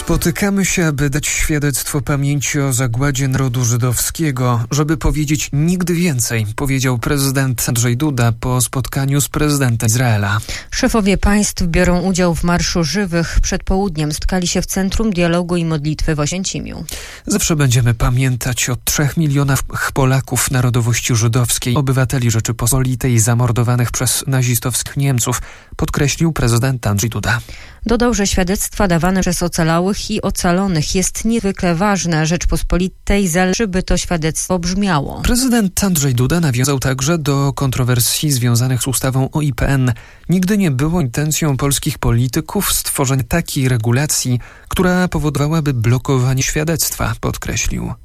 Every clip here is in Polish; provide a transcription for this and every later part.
Spotykamy się, aby dać świadectwo pamięci o zagładzie narodu żydowskiego, żeby powiedzieć nigdy więcej, powiedział prezydent Andrzej Duda po spotkaniu z prezydentem Izraela. Szefowie państw biorą udział w Marszu Żywych. Przed południem spotkali się w Centrum Dialogu i Modlitwy w Oświęcimiu. Zawsze będziemy pamiętać o 3 milionach Polaków narodowości żydowskiej, obywateli Rzeczypospolitej zamordowanych przez nazistowskich Niemców, podkreślił prezydent Andrzej Duda. Dodał, że świadectwa dawane przez ocalałych i ocalonych jest niezwykle ważne. Rzeczpospolitej zależy, by to świadectwo brzmiało. Prezydent Andrzej Duda nawiązał także do kontrowersji związanych z ustawą o IPN. Nigdy nie było intencją polskich polityków stworzenie takiej regulacji, która powodowałaby blokowanie świadectwa, podkreślił.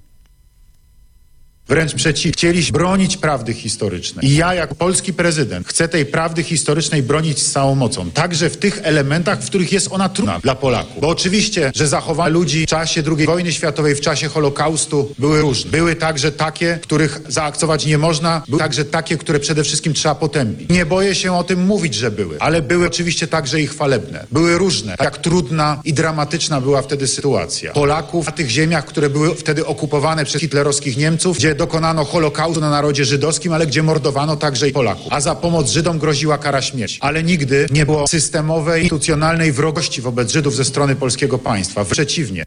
Wręcz przeciwnie. Chcieliśmy bronić prawdy historycznej. I ja jako polski prezydent chcę tej prawdy historycznej bronić z całą mocą. Także w tych elementach, w których jest ona trudna dla Polaków. Bo oczywiście, że zachowania ludzi w czasie II wojny światowej, w czasie Holokaustu były różne. Były także takie, których zaakceptować nie można. Były także takie, które przede wszystkim trzeba potępić. Nie boję się o tym mówić, że były. Ale były oczywiście także i chwalebne. Były różne. Jak trudna i dramatyczna była wtedy sytuacja Polaków na tych ziemiach, które były wtedy okupowane przez hitlerowskich Niemców, gdzie dokonano Holokaustu na narodzie żydowskim, ale gdzie mordowano także i Polaków. A za pomoc Żydom groziła kara śmierci. Ale nigdy nie było systemowej, instytucjonalnej wrogości wobec Żydów ze strony polskiego państwa. Przeciwnie.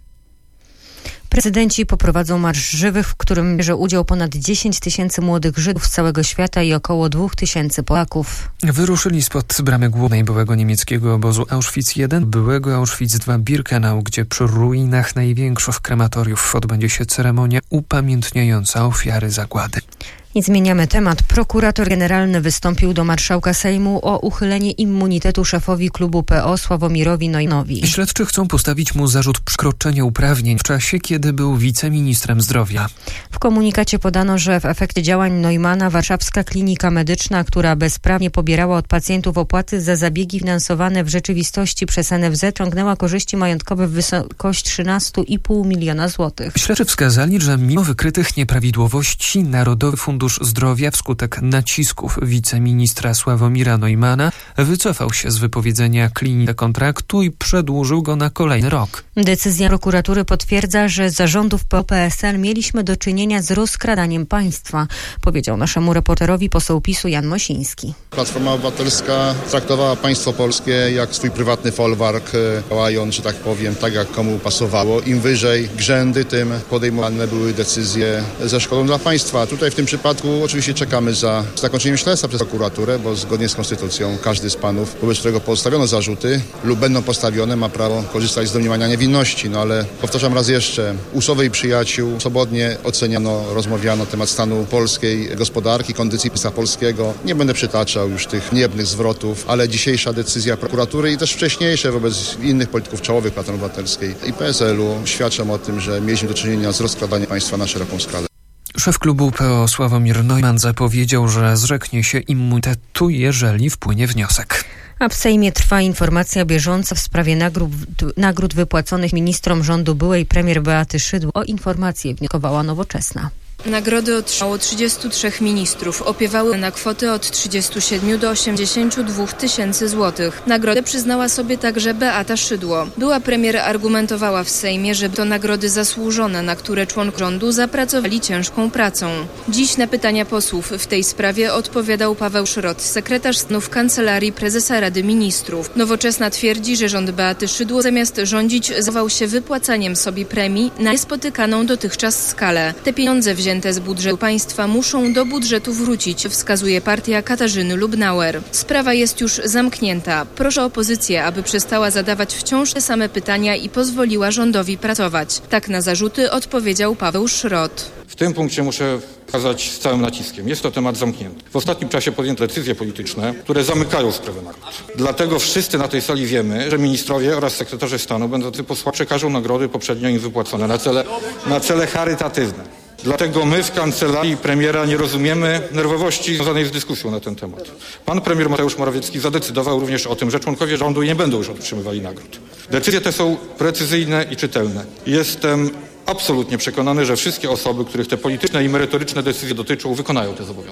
Prezydenci poprowadzą Marsz Żywych, w którym bierze udział ponad 10 tysięcy młodych Żydów z całego świata i około 2 tysięcy Polaków. Wyruszyli spod bramy głównej byłego niemieckiego obozu Auschwitz-1, byłego Auschwitz-2 Birkenau, gdzie przy ruinach największych krematoriów odbędzie się ceremonia upamiętniająca ofiary zagłady. I zmieniamy temat. Prokurator generalny wystąpił do marszałka Sejmu o uchylenie immunitetu szefowi klubu PO Sławomirowi Neumannowi. Śledczy chcą postawić mu zarzut przekroczenia uprawnień w czasie, kiedy był wiceministrem zdrowia. W komunikacie podano, że w efekcie działań Neumanna warszawska klinika medyczna, która bezprawnie pobierała od pacjentów opłaty za zabiegi finansowane w rzeczywistości przez NFZ, ciągnęła korzyści majątkowe w wysokości 13,5 miliona złotych. Śledczy wskazali, że mimo wykrytych nieprawidłowości Narodowy Fundusz Zdrowia wskutek nacisków wiceministra Sławomira Neumana wycofał się z wypowiedzenia kliniki kontraktu i przedłużył go na kolejny rok. Decyzja prokuratury potwierdza, że za rządów PO-PSL mieliśmy do czynienia z rozkradaniem państwa, powiedział naszemu reporterowi poseł PiS-u Jan Mosiński. Platforma Obywatelska traktowała państwo polskie jak swój prywatny folwark, działając, że tak powiem, tak jak komu pasowało. Im wyżej grzędy, tym podejmowane były decyzje ze szkodą dla państwa. Tutaj w tym przypadku oczywiście czekamy za zakończeniem śledztwa przez prokuraturę, bo zgodnie z konstytucją każdy z panów, wobec którego postawiono zarzuty lub będą postawione, ma prawo korzystać z domniemania niewinności. No ale powtarzam raz jeszcze, u Sowy i przyjaciół swobodnie oceniano, rozmawiano na temat stanu polskiej gospodarki, kondycji państwa polskiego. Nie będę przytaczał już tych niebnych zwrotów, ale dzisiejsza decyzja prokuratury i też wcześniejsze wobec innych polityków czołowych Platformy Obywatelskiej i PSL-u świadczą o tym, że mieliśmy do czynienia z rozkradaniem państwa na szeroką skalę. Szef klubu PO Sławomir Neumann zapowiedział, że zrzeknie się immunitetu, jeżeli wpłynie wniosek. A w Sejmie trwa informacja bieżąca w sprawie nagród wypłaconych ministrom rządu byłej premier Beaty Szydło. O informację wnioskowała Nowoczesna. Nagrody otrzymało 33 ministrów. Opiewały na kwoty od 37 do 82 tysięcy złotych. Nagrodę przyznała sobie także Beata Szydło. Była premier argumentowała w Sejmie, że to nagrody zasłużone, na które członkowie rządu zapracowali ciężką pracą. Dziś na pytania posłów w tej sprawie odpowiadał Paweł Szrot, sekretarz stanu w Kancelarii Prezesa Rady Ministrów. Nowoczesna twierdzi, że rząd Beaty Szydło zamiast rządzić zajmował się wypłacaniem sobie premii na niespotykaną dotychczas skalę. Te pieniądze wzięte z budżetu państwa muszą do budżetu wrócić, wskazuje partia Katarzyny Lubnauer. Sprawa jest już zamknięta. Proszę opozycję, aby przestała zadawać wciąż te same pytania i pozwoliła rządowi pracować. Tak na zarzuty odpowiedział Paweł Szrot. W tym punkcie muszę wskazać z całym naciskiem. Jest to temat zamknięty. W ostatnim czasie podjęto decyzje polityczne, które zamykają sprawę nagród. Dlatego wszyscy na tej sali wiemy, że ministrowie oraz sekretarze stanu będący posłami przekażą nagrody poprzednio im wypłacone na cele charytatywne. Dlatego my w kancelarii premiera nie rozumiemy nerwowości związanej z dyskusją na ten temat. Pan premier Mateusz Morawiecki zadecydował również o tym, że członkowie rządu nie będą już otrzymywali nagród. Decyzje te są precyzyjne i czytelne. Jestem absolutnie przekonany, że wszystkie osoby, których te polityczne i merytoryczne decyzje dotyczą, wykonają te zobowiązania.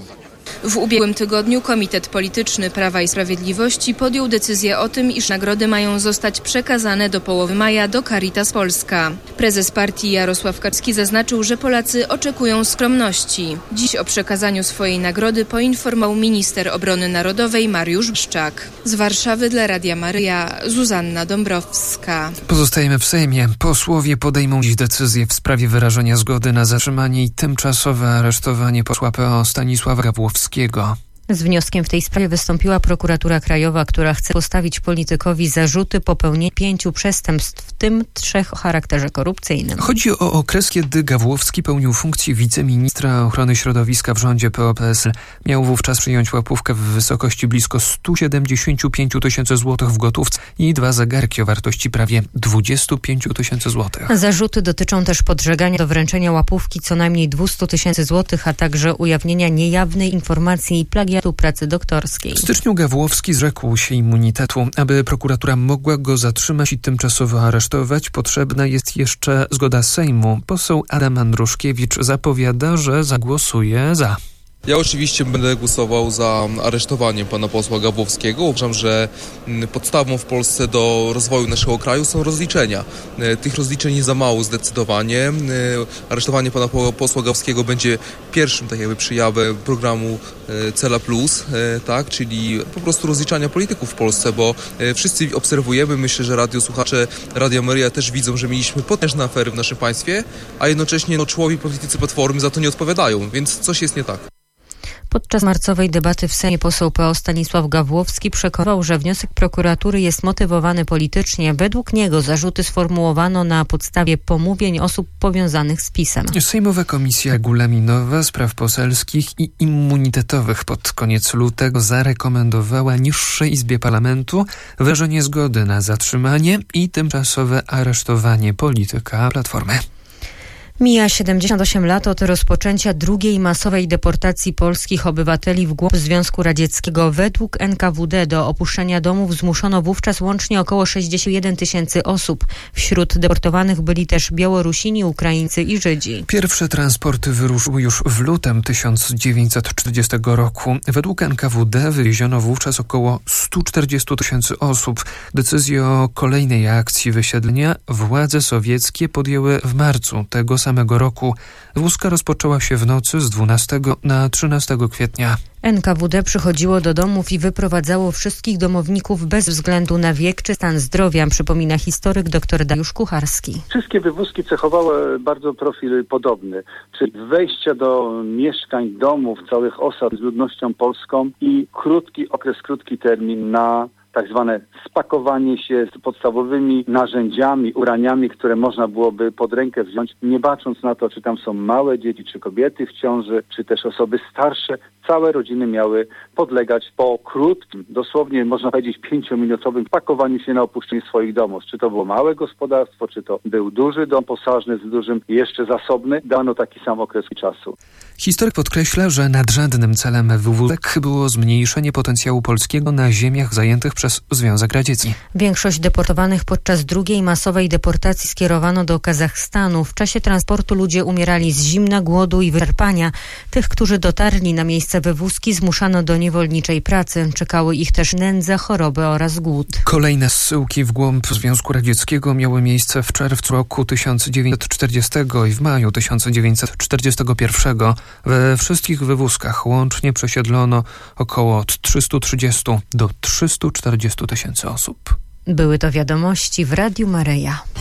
W ubiegłym tygodniu Komitet Polityczny Prawa i Sprawiedliwości podjął decyzję o tym, iż nagrody mają zostać przekazane do połowy maja do Caritas Polska. Prezes partii Jarosław Kaczyński zaznaczył, że Polacy oczekują skromności. Dziś o przekazaniu swojej nagrody poinformował minister obrony narodowej Mariusz Błaszczak. Z Warszawy dla Radia Maryja Zuzanna Dąbrowska. Pozostajemy w Sejmie. Posłowie podejmą dziś decyzję w sprawie wyrażenia zgody na zatrzymanie i tymczasowe aresztowanie posła PO Stanisława Gawłowskiego. Z wnioskiem w tej sprawie wystąpiła Prokuratura Krajowa, która chce postawić politykowi zarzuty popełnienia 5 przestępstw, w tym 3 o charakterze korupcyjnym. Chodzi o okres, kiedy Gawłowski pełnił funkcję wiceministra ochrony środowiska w rządzie PO-PSL. Miał wówczas przyjąć łapówkę w wysokości blisko 175 000 złotych w gotówce i 2 zegarki o wartości prawie 25 000 złotych. Zarzuty dotyczą też podżegania do wręczenia łapówki co najmniej 200 000 złotych, a także ujawnienia niejawnej informacji i plagiatu pracy doktorskiej. W styczniu Gawłowski zrzekł się immunitetu. Aby prokuratura mogła go zatrzymać i tymczasowo aresztować, potrzebna jest jeszcze zgoda Sejmu. Poseł Adam Andruszkiewicz zapowiada, że zagłosuje za. Ja oczywiście będę głosował za aresztowaniem pana posła Gawłowskiego. Uważam, że podstawą w Polsce do rozwoju naszego kraju są rozliczenia. Tych rozliczeń jest za mało zdecydowanie. Aresztowanie pana posła Gawłowskiego będzie pierwszym tak jakby przejawem programu Cela Plus, tak, czyli po prostu rozliczania polityków w Polsce, bo wszyscy obserwujemy, myślę, że radiosłuchacze Radia Maryja też widzą, że mieliśmy potężne afery w naszym państwie, a jednocześnie czołowi politycy Platformy za to nie odpowiadają, więc coś jest nie tak. Podczas marcowej debaty w Sejmie poseł PO Stanisław Gawłowski przekonał, że wniosek prokuratury jest motywowany politycznie. Według niego zarzuty sformułowano na podstawie pomówień osób powiązanych z PiS-em. Sejmowa Komisja Regulaminowa Spraw Poselskich i Immunitetowych pod koniec lutego zarekomendowała niższej Izbie Parlamentu wyrażenie zgody na zatrzymanie i tymczasowe aresztowanie polityka Platformy. Mija 78 lat od rozpoczęcia drugiej masowej deportacji polskich obywateli w głąb Związku Radzieckiego. Według NKWD do opuszczenia domów zmuszono wówczas łącznie około 61 000 osób. Wśród deportowanych byli też Białorusini, Ukraińcy i Żydzi. Pierwsze transporty wyruszyły już w lutym 1940 roku. Według NKWD wywieziono wówczas około 140 000 osób. Decyzję o kolejnej akcji wysiedlenia władze sowieckie podjęły w marcu tego samego roku. Wózka rozpoczęła się w nocy z 12 na 13 kwietnia. NKWD przychodziło do domów i wyprowadzało wszystkich domowników bez względu na wiek czy stan zdrowia, przypomina historyk dr Dariusz Kucharski. Wszystkie wywózki cechowały bardzo profil podobny, czyli wejścia do mieszkań, domów, całych osad z ludnością polską i krótki termin na tak zwane spakowanie się z podstawowymi narzędziami, ubraniami, które można byłoby pod rękę wziąć, nie bacząc na to, czy tam są małe dzieci, czy kobiety w ciąży, czy też osoby starsze. Całe rodziny miały podlegać po krótkim, dosłownie można powiedzieć 5-minutowym pakowaniu się na opuszczenie swoich domów. Czy to było małe gospodarstwo, czy to był duży dom posażny z dużym, jeszcze zasobny, dano taki sam okres czasu. Historyk podkreśla, że nadrzędnym celem wywózek było zmniejszenie potencjału polskiego na ziemiach zajętych przez Związek Radziecki. Większość deportowanych podczas drugiej masowej deportacji skierowano do Kazachstanu. W czasie transportu ludzie umierali z zimna, głodu i wyczerpania. Tych, którzy dotarli na miejsce wywózki, zmuszano do niewolniczej pracy. Czekały ich też nędza, choroby oraz głód. Kolejne zsyłki w głąb Związku Radzieckiego miały miejsce w czerwcu roku 1940 i w maju 1941. We wszystkich wywózkach łącznie przesiedlono około od 330 do 340 000 osób. Były to wiadomości w Radiu Maryja.